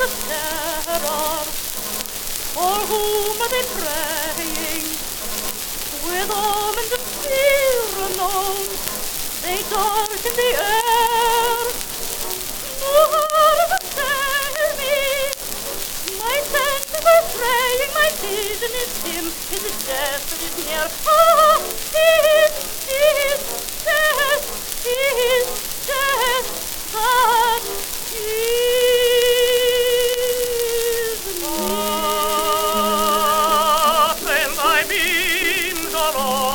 the terror. For whom are they praying? With omens of fear unknown, they darken the air. Lord, tell me, my senses are straying, my vision is dim, is it death that is near? Ah, death, death, death, death, death, that is near. When thy beams are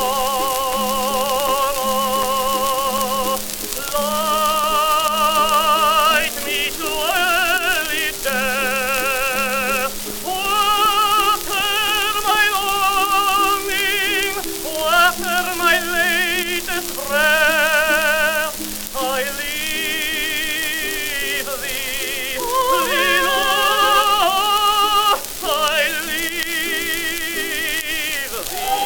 light me to early death. Water my longing, water my latest breath. I leave thee, Lord, I leave thee.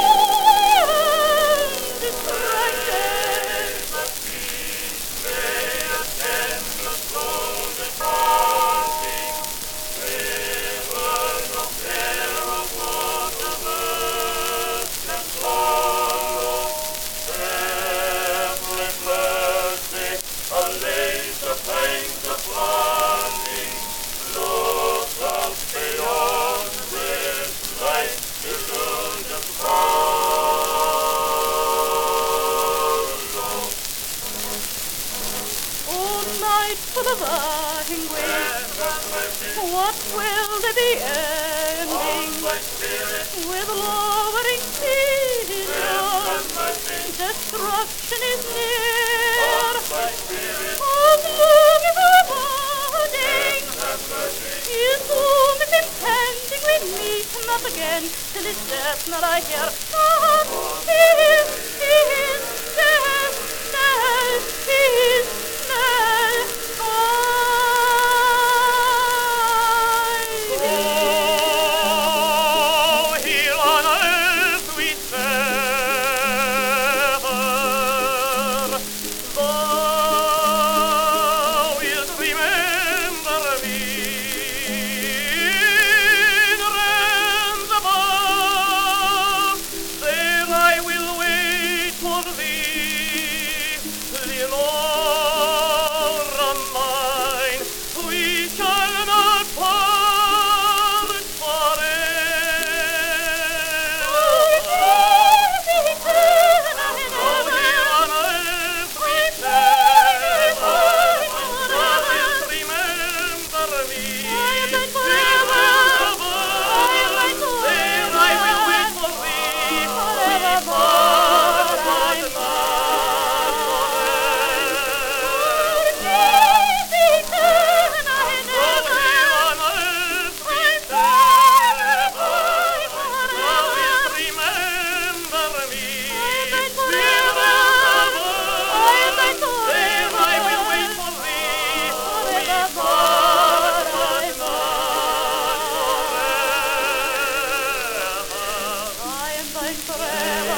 Full of anguish, what will they be ending? With lowering vision, destruction is near. Of longing foreboding, his doom is impending. We meet not again till his death not I hear. Not his death, death, his death. Forever.